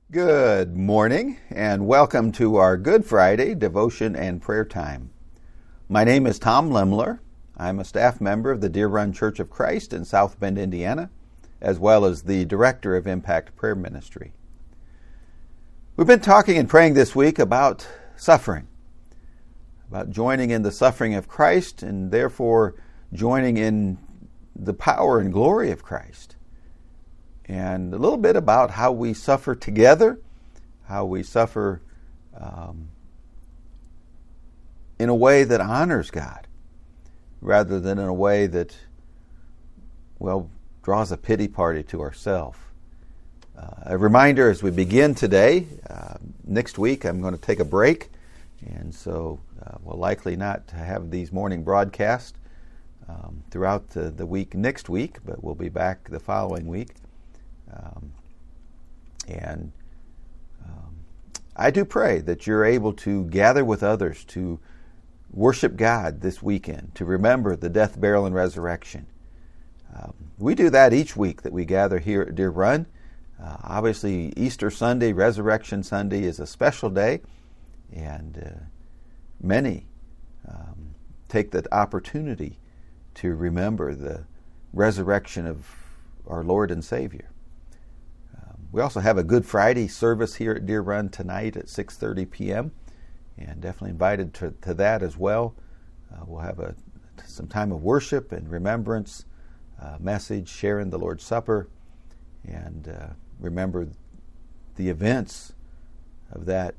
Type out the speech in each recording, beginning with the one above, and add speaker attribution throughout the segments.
Speaker 1: Good morning and welcome to our Good Friday devotion and prayer time. My name is Tom Lemler. I'm a staff member of the Deer Run Church of Christ in South Bend, Indiana, as well as the director of Impact Prayer Ministry. We've been talking and praying this week about suffering, about joining in the suffering of Christ and therefore joining in the power and glory of Christ. And a little bit about how we suffer together, how we suffer in a way that honors God, rather than in a way that, draws a pity party to ourselves. A reminder as we begin today, next week I'm going to take a break, and so we'll likely not have these morning broadcasts throughout the week next week, but we'll be back the following week. I do pray that you're able to gather with others to worship God this weekend, to remember the death, burial, and resurrection. We do that each week that we gather here at Deer Run. Obviously, Easter Sunday, Resurrection Sunday is a special day, and many take that opportunity to remember the resurrection of our Lord and Savior. We also have a Good Friday service here at Deer Run tonight at 6:30 p.m. and definitely invited to that as well. We'll have some time of worship and remembrance, message, sharing the Lord's Supper, and remember the events of that,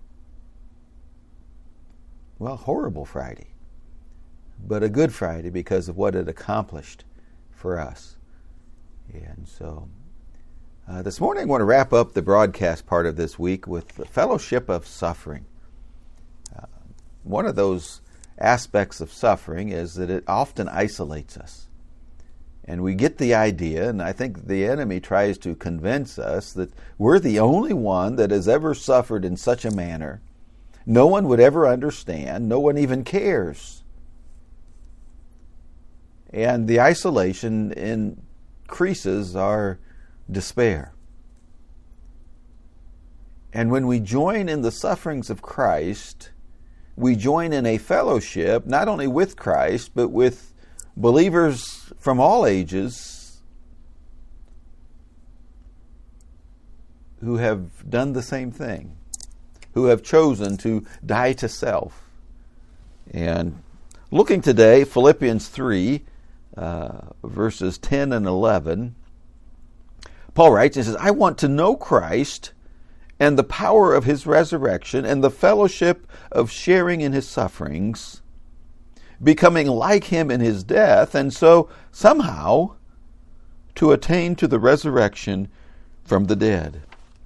Speaker 1: horrible Friday, but a Good Friday because of what it accomplished for us. And so this morning I want to wrap up the broadcast part of this week with the fellowship of suffering. One of those aspects of suffering is that it often isolates us. And we get the idea, and I think the enemy tries to convince us that we're the only one that has ever suffered in such a manner. No one would ever understand. No one even cares. And the isolation increases our despair. And when we join in the sufferings of Christ, we join in a fellowship not only with Christ, but with believers from all ages who have done the same thing, who have chosen to die to self. And looking today, Philippians 3, verses 10 and 11, Paul writes, he says, I want to know Christ and the power of his resurrection and the fellowship of sharing in his sufferings, becoming like him in his death, and so somehow to attain to the resurrection from the dead.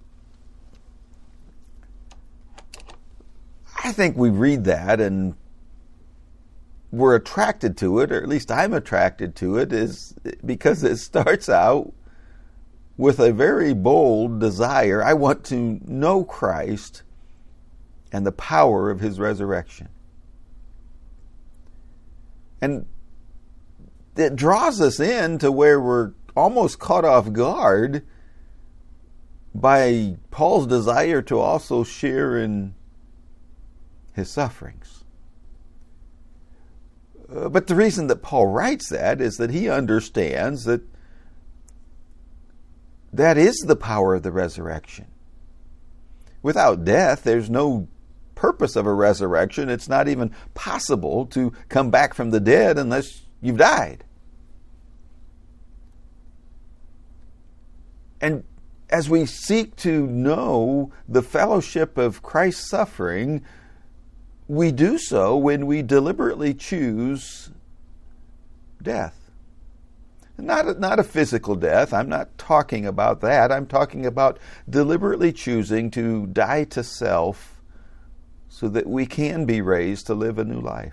Speaker 1: I think we read that and we're attracted to it, or at least I'm attracted to it, is because it starts out with a very bold desire. I want to know Christ and the power of his resurrection. And it draws us in to where we're almost caught off guard by Paul's desire to also share in his sufferings. But the reason that Paul writes that is that he understands that is the power of the resurrection. Without death, there's no purpose of a resurrection. It's not even possible to come back from the dead unless you've died. And as we seek to know the fellowship of Christ's suffering, we do so when we deliberately choose death. Not a physical death. I'm not talking about that. I'm talking about deliberately choosing to die to self so that we can be raised to live a new life.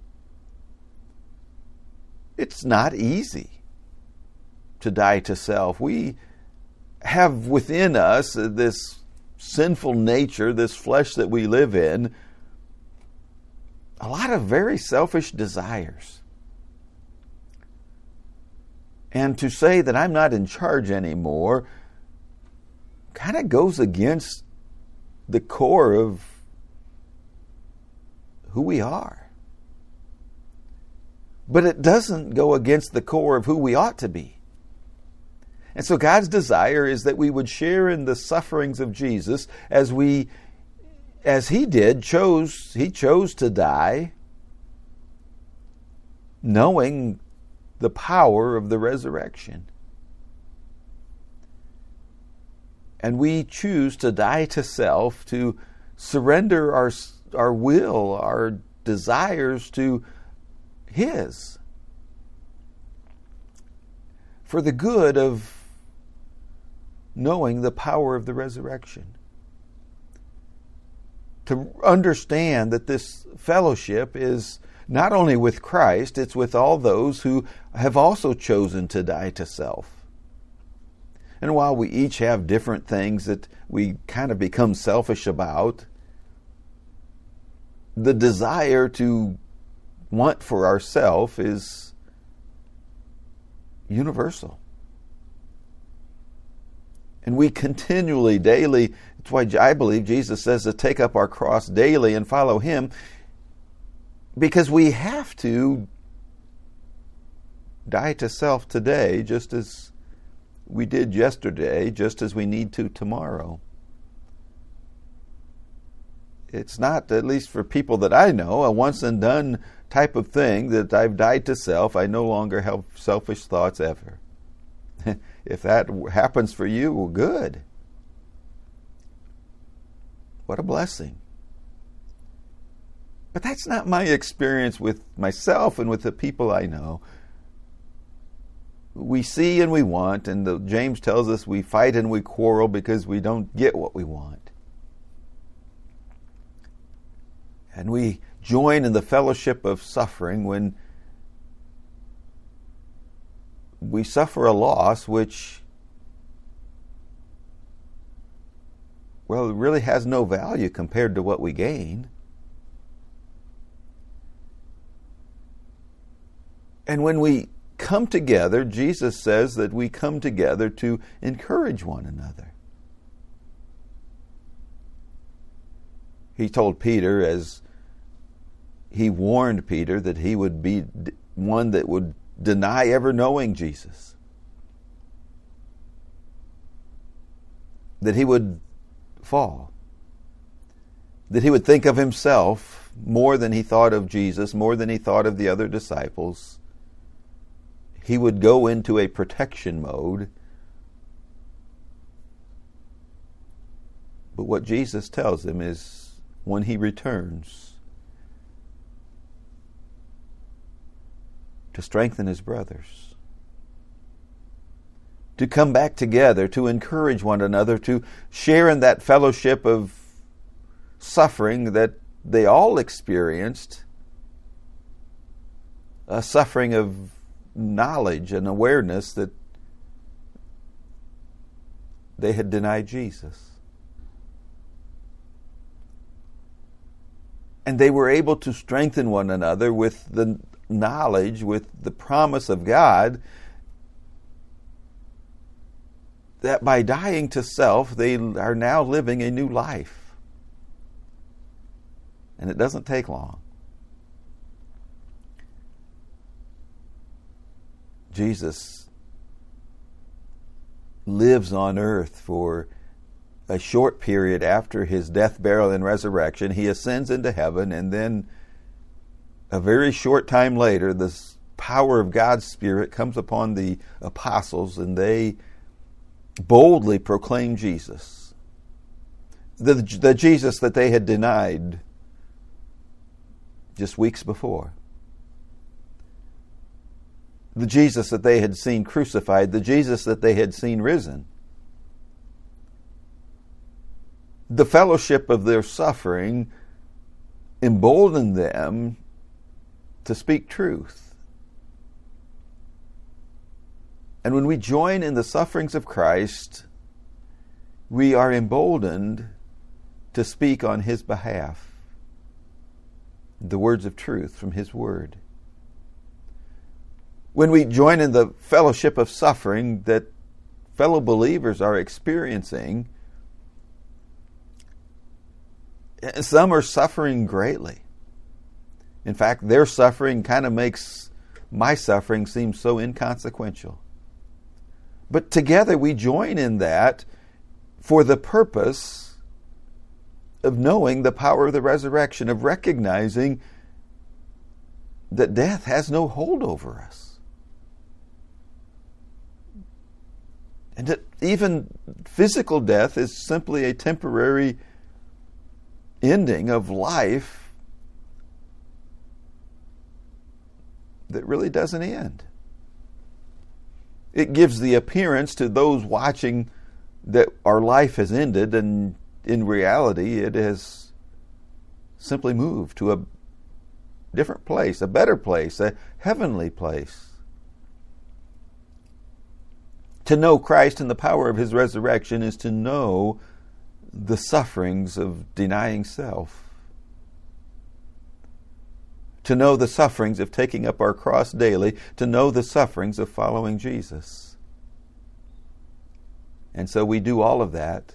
Speaker 1: It's not easy to die to self. We have within us this sinful nature, this flesh that we live in, a lot of very selfish desires. And to say that I'm not in charge anymore kind of goes against the core of who we are. But it doesn't go against the core of who we ought to be. And so God's desire is that we would share in the sufferings of Jesus as he did, he chose to die, knowing the power of the resurrection. And we choose to die to self, to surrender our will, our desires to His, for the good of knowing the power of the resurrection. To understand that this fellowship is not only with Christ, it's with all those who have also chosen to die to self. And while we each have different things that we kind of become selfish about, the desire to want for ourselves is universal. And we continually, daily, that's why I believe Jesus says to take up our cross daily and follow Him, because we have to die to self today, just as we did yesterday, just as we need to tomorrow. It's not, at least for people that I know, a once and done type of thing that I've died to self. I no longer have selfish thoughts ever. If that happens for you, well, good. What a blessing. But that's not my experience with myself and with the people I know. We see and we want, and James tells us we fight and we quarrel because we don't get what we want. And we join in the fellowship of suffering when we suffer a loss which, well, it really has no value compared to what we gain. And when we come together, Jesus says that we come together to encourage one another. He told Peter, as he warned Peter, that he would be one that would deny ever knowing Jesus. That he would fall. That he would think of himself more than he thought of Jesus, more than he thought of the other disciples. He would go into a protection mode. But what Jesus tells him is, when he returns, to strengthen his brothers, to come back together, to encourage one another, to share in that fellowship of suffering that they all experienced, a suffering of knowledge and awareness that they had denied Jesus. And they were able to strengthen one another with the knowledge, with the promise of God, that by dying to self, they are now living a new life. And it doesn't take long. Jesus lives on earth for a short period after his death, burial, and resurrection. He ascends into heaven, and then a very short time later, the power of God's Spirit comes upon the apostles, and they boldly proclaim Jesus. The Jesus that they had denied just weeks before. The Jesus that they had seen crucified, the Jesus that they had seen risen. The fellowship of their suffering emboldened them to speak truth. And when we join in the sufferings of Christ, we are emboldened to speak on His behalf the words of truth from His Word. When we join in the fellowship of suffering that fellow believers are experiencing, Some are suffering greatly. In fact, their suffering kind of makes my suffering seem so inconsequential. But together we join in that for the purpose of knowing the power of the resurrection, of recognizing that death has no hold over us. And that even physical death is simply a temporary ending of life that really doesn't end. It gives the appearance to those watching that our life has ended, and in reality it has simply moved to a different place, a better place, a heavenly place. To know Christ and the power of His resurrection is to know the sufferings of denying self. To know the sufferings of taking up our cross daily, to know the sufferings of following Jesus. And so we do all of that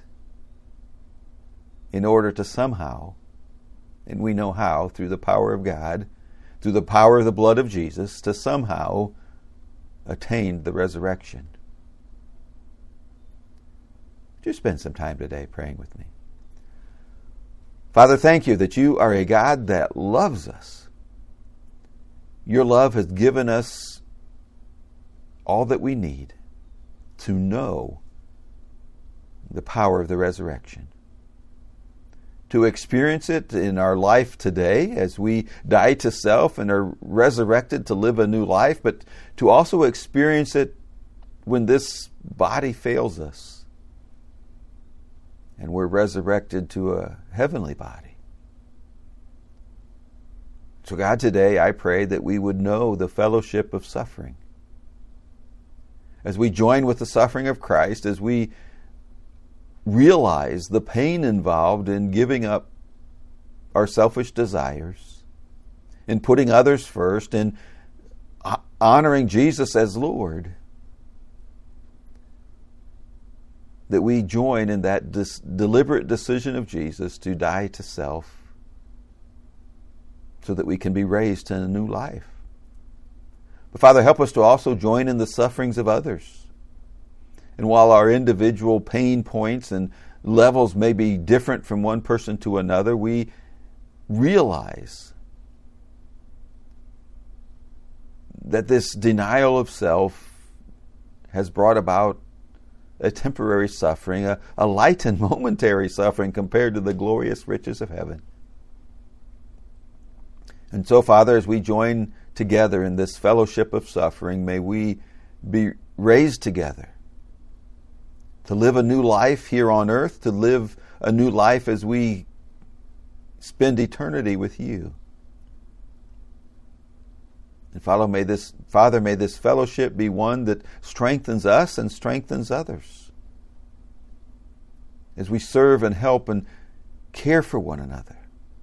Speaker 1: in order to somehow, and we know how, through the power of God, through the power of the blood of Jesus, to somehow attain the resurrection. Would you spend some time today praying with me? Father, thank you that you are a God that loves us. Your love has given us all that we need to know the power of the resurrection. To experience it in our life today as we die to self and are resurrected to live a new life, but to also experience it when this body fails us and we're resurrected to a heavenly body. So God, today I pray that we would know the fellowship of suffering. As we join with the suffering of Christ, as we realize the pain involved in giving up our selfish desires, in putting others first, in honoring Jesus as Lord, that we join in that deliberate decision of Jesus to die to self so that we can be raised to a new life. But Father, help us to also join in the sufferings of others. And while our individual pain points and levels may be different from one person to another, we realize that this denial of self has brought about a temporary suffering, a light and momentary suffering compared to the glorious riches of heaven. And so, Father, as we join together in this fellowship of suffering, may we be raised together to live a new life here on earth, to live a new life as we spend eternity with you. And Father, may this fellowship be one that strengthens us and strengthens others as we serve and help and care for one another.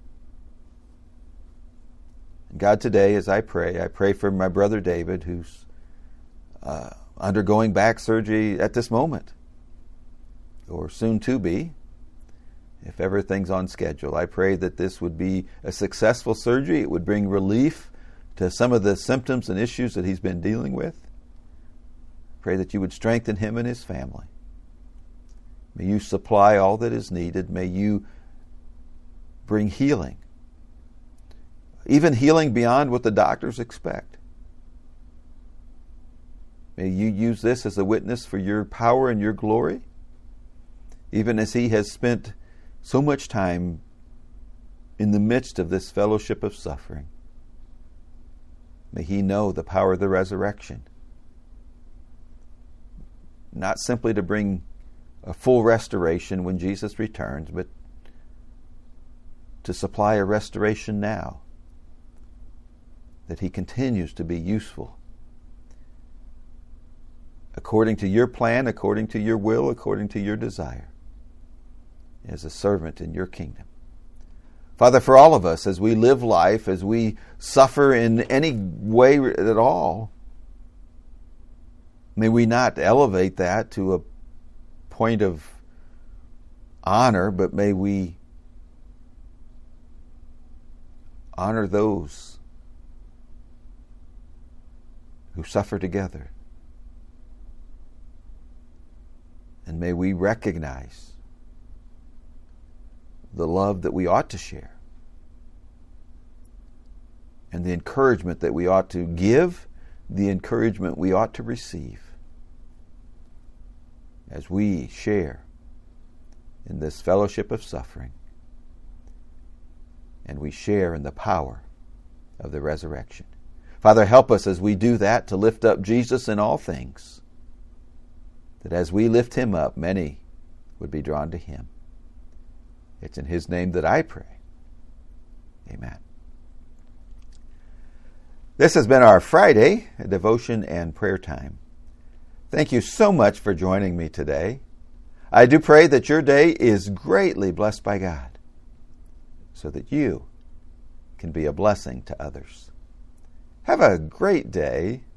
Speaker 1: And God, today as I pray for my brother David, who's undergoing back surgery at this moment, or soon to be, if everything's on schedule. I pray that this would be a successful surgery. It would bring relief to some of the symptoms and issues that he's been dealing with. Pray that you would strengthen him and his family. May you supply all that is needed. May you bring healing, even healing beyond what the doctors expect. May you use this as a witness for your power and your glory, even as he has spent so much time in the midst of this fellowship of suffering. May he know the power of the resurrection, not simply to bring a full restoration when Jesus returns, but to supply a restoration now, that he continues to be useful according to your plan, according to your will, according to your desire, as a servant in your kingdom. Father, for all of us, as we live life, as we suffer in any way at all, may we not elevate that to a point of honor, but may we honor those who suffer together. And may we recognize the love that we ought to share and the encouragement that we ought to give, the encouragement we ought to receive as we share in this fellowship of suffering and we share in the power of the resurrection. Father, help us as we do that to lift up Jesus in all things, that as we lift him up, many would be drawn to him. It's in his name that I pray. Amen. This has been our Friday devotion and prayer time. Thank you so much for joining me today. I do pray that your day is greatly blessed by God, so that you can be a blessing to others. Have a great day,